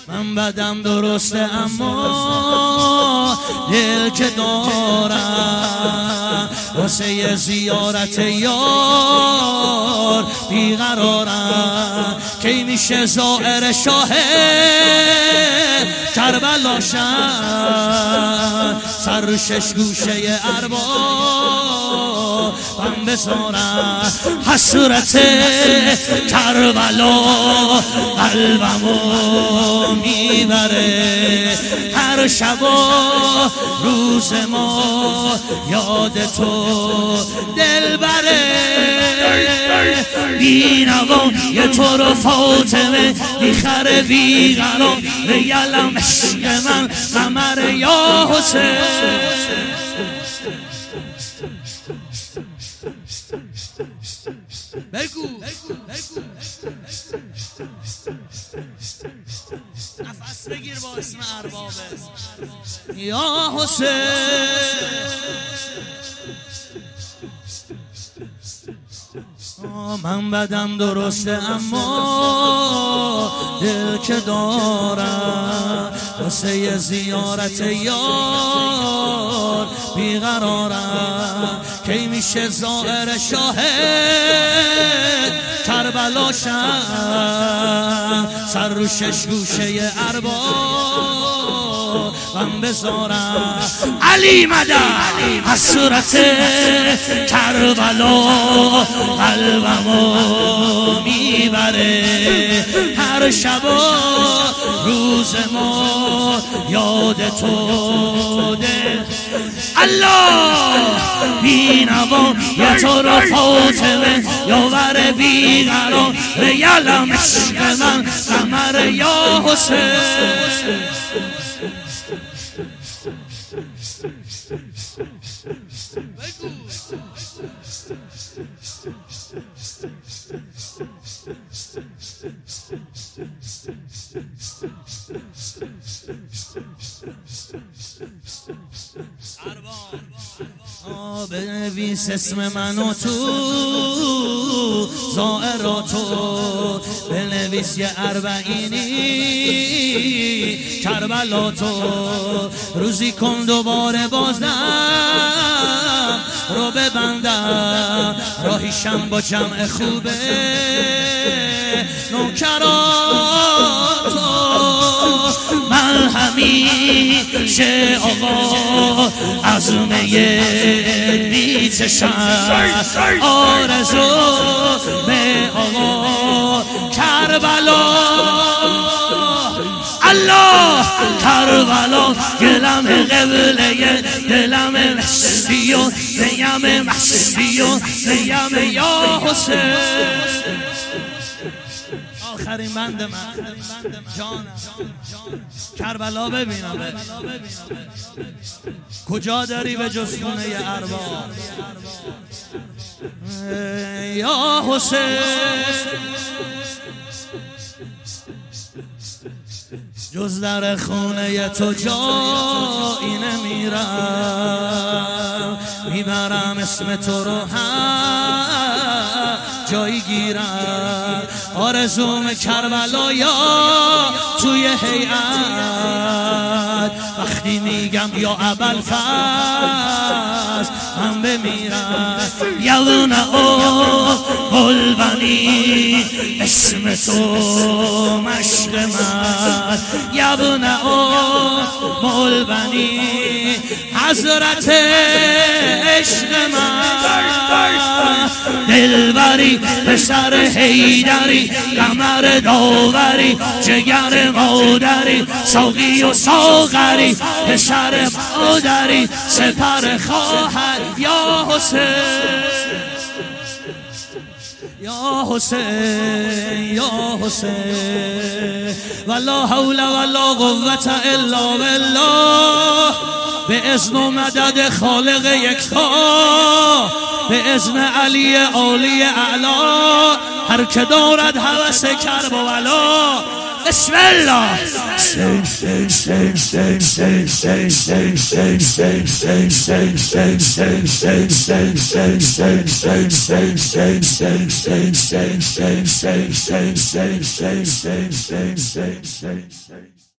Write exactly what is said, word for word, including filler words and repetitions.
من بدم درسته اما دل که دارم واسه زیارت یار بیقرارم. کی میشه زائر شاه کربلا شم سر رو شش گوشه ارباب من بذارم. حسرت کربلا قلبمو میبره هر شب و روز ما یاد تو دل بره. بینوا یه تو رو فاطمه میخره بیقرار ریلم عشق من قمر یا حسین. بگو نفس بگیر با اسم اربابه یا حسین. من بدم درسته اما دل که دارم واسه زیارت یار بیقرارم. کی میشه زائر شاه کربلا شم سر رو شش گوشه ارباب من بذارم. علی مدد حسرت کربلا قلبمو میبره هر شب و روز ما یاد تو دل. الله بینوا یه تو رو فاطمه یاور بیقرار ریلم عشق من قمر یا حسین. بنویس اسم منو تو زائراتو بنویس یه اربعینی کربلاتو روزی کن دوباره بازم رو ببندم راهیشم با جمع خوبه نوکراتو. من همیشه آقا عزمه میچشم آرزو به آقا کربلا. الله کربلا گلم قبله دلم مستی و نیم مستی و نیم یا حسین. آخرین بند من جانم کربلا ببینم کجا داری به جز خونه ارباب یا حسین. جز در خونه تو جایی نمیرم میبرم اسم تو رو هم جایی گیرم. آرزوم کربلا یا توی هیئت وقتی میگم یا ابوالفضل من بمیرم. یلونه او قلبانی اسم تو مشق من یلونه او قلبانی حضرت عشق من. دلبری پسر حیدری قمر داوری جگر مادری ساقی و ساغری پسر مادری سپر خواهر یا حسین یا حسین یا حسین. ولا حول ولا قوة الا بالله به اذن و مدد خالق یکتا به اذن علی عالی اعلا هر که دارد هوس کرب و ولا بسم الله.